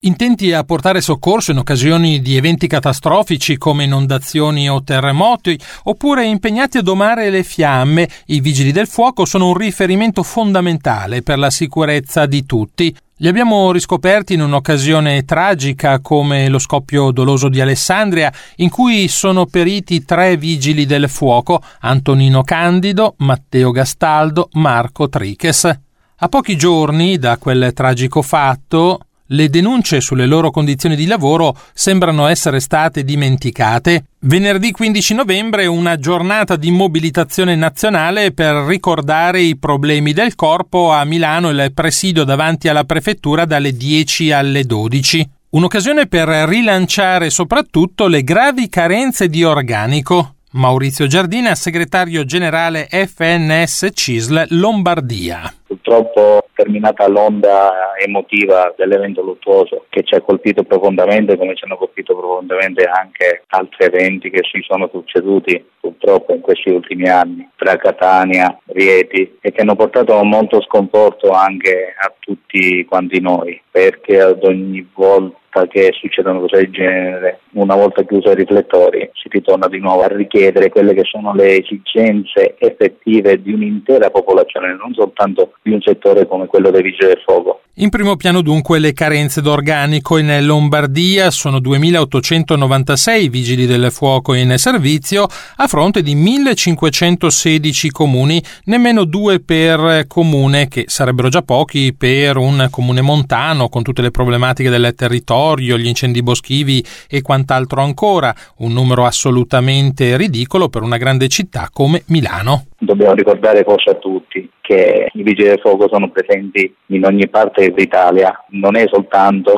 Intenti a portare soccorso in occasioni di eventi catastrofici come inondazioni o terremoti, oppure impegnati a domare le fiamme, i vigili del fuoco sono un riferimento fondamentale per la sicurezza di tutti. Li abbiamo riscoperti in un'occasione tragica come lo scoppio doloso di Alessandria, in cui sono periti 3 vigili del fuoco: Antonino Candido, Matteo Gastaldo, Marco Triches. A pochi giorni da quel tragico fatto, le denunce sulle loro condizioni di lavoro sembrano essere state dimenticate. Venerdì 15 novembre una giornata di mobilitazione nazionale per ricordare i problemi del corpo. A Milano il presidio davanti alla prefettura dalle 10 alle 12. Un'occasione per rilanciare soprattutto le gravi carenze di organico. Maurizio Giardina, segretario generale FNS CISL Lombardia. Purtroppo, terminata l'onda emotiva dell'evento luttuoso che ci ha colpito profondamente, come ci hanno colpito profondamente anche altri eventi che si sono succeduti purtroppo in questi ultimi anni, tra Catania, Rieti, e che hanno portato molto sconforto anche a tutti quanti noi, perché ad ogni volta che succedono cose del genere, una volta chiuso i riflettori, si ritorna di nuovo a richiedere quelle che sono le esigenze effettive di un'intera popolazione, non soltanto di un settore come quello dei vigili del fuoco. In primo piano dunque le carenze d'organico. In Lombardia sono 2.896 vigili del fuoco in servizio a fronte di 1.516 comuni, nemmeno 2 per comune, che sarebbero già pochi per un comune montano con tutte le problematiche del territorio, gli incendi boschivi e quant'altro ancora. Un numero assolutamente ridicolo per una grande città come Milano. Dobbiamo ricordare forse a tutti che i vigili del fuoco sono presenti in ogni parte d'Italia, non è soltanto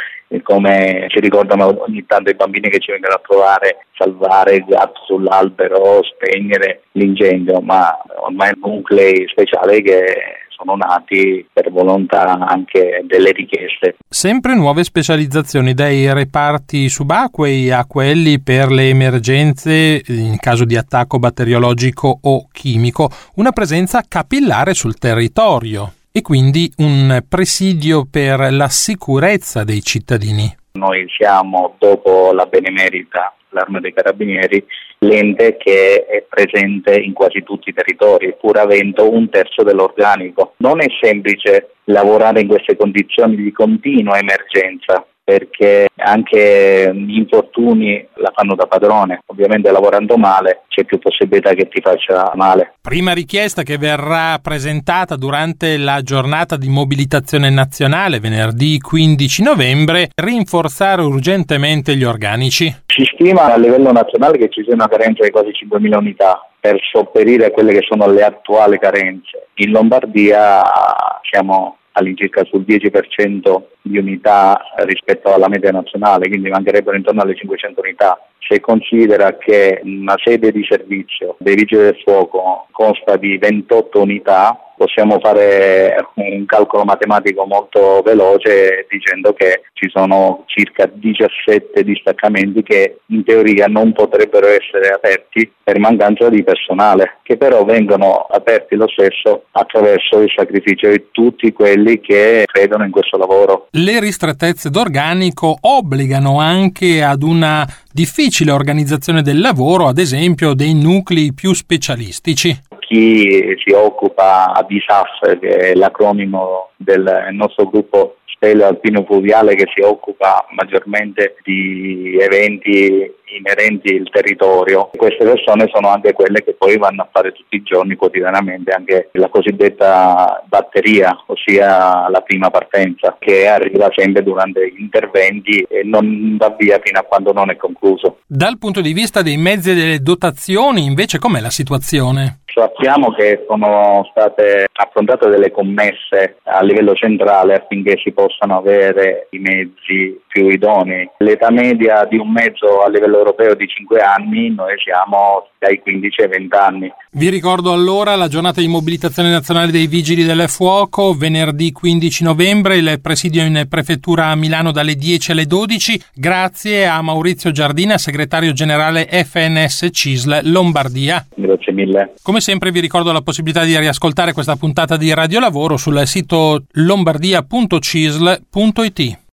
come ci ricordano ogni tanto i bambini che ci vengono a trovare, salvare il gatto sull'albero, spegnere l'incendio, ma ormai nuclei speciali che sono nati per volontà anche delle richieste. Sempre nuove specializzazioni, dai reparti subacquei a quelli per le emergenze in caso di attacco batteriologico o chimico, una presenza capillare sul territorio e quindi un presidio per la sicurezza dei cittadini. Noi siamo, dopo la Benemerita, l'Arma dei Carabinieri, l'ente che è presente in quasi tutti i territori, pur avendo 1/3 dell'organico. Non è semplice lavorare in queste condizioni di continua emergenza, perché anche gli infortuni la fanno da padrone. Ovviamente lavorando male c'è più possibilità che ti faccia male. Prima richiesta che verrà presentata durante la giornata di mobilitazione nazionale venerdì 15 novembre, rinforzare urgentemente gli organici. Si stima a livello nazionale che ci sia una carenza di quasi 5.000 unità per sopperire a quelle che sono le attuali carenze. In Lombardia siamo all'incirca sul 10% di unità rispetto alla media nazionale, quindi mancherebbero intorno alle 500 unità. Se considera che una sede di servizio dei vigili del fuoco consta di 28 unità, possiamo fare un calcolo matematico molto veloce dicendo che ci sono circa 17 distaccamenti che in teoria non potrebbero essere aperti per mancanza di personale, che però vengono aperti lo stesso attraverso il sacrificio di tutti quelli che credono in questo lavoro. Le ristrettezze d'organico obbligano anche ad una difficile organizzazione del lavoro, ad esempio dei nuclei più specialistici. Chi si occupa di SAF, che è l'acronimo del nostro gruppo Speleo Alpino Fluviale, che si occupa maggiormente di eventi inerenti al territorio, queste persone sono anche quelle che poi vanno a fare tutti i giorni, quotidianamente, anche la cosiddetta batteria, ossia la prima partenza, che arriva sempre durante gli interventi e non va via fino a quando non è concluso. Dal punto di vista dei mezzi e delle dotazioni, invece, com'è la situazione? Sappiamo che sono state affrontate delle commesse a livello centrale affinché si possano avere i mezzi più idonei. L'età media di un mezzo a livello europeo di 5 anni, noi siamo dai 15 ai 20 anni. Vi ricordo allora la giornata di mobilitazione nazionale dei Vigili del Fuoco, venerdì 15 novembre, il presidio in prefettura a Milano dalle 10 alle 12. Grazie a Maurizio Giardina, segretario generale FNS CISL Lombardia. Grazie mille. Come sempre vi ricordo la possibilità di riascoltare questa puntata di Radio Lavoro sul sito lombardia.cisl.it.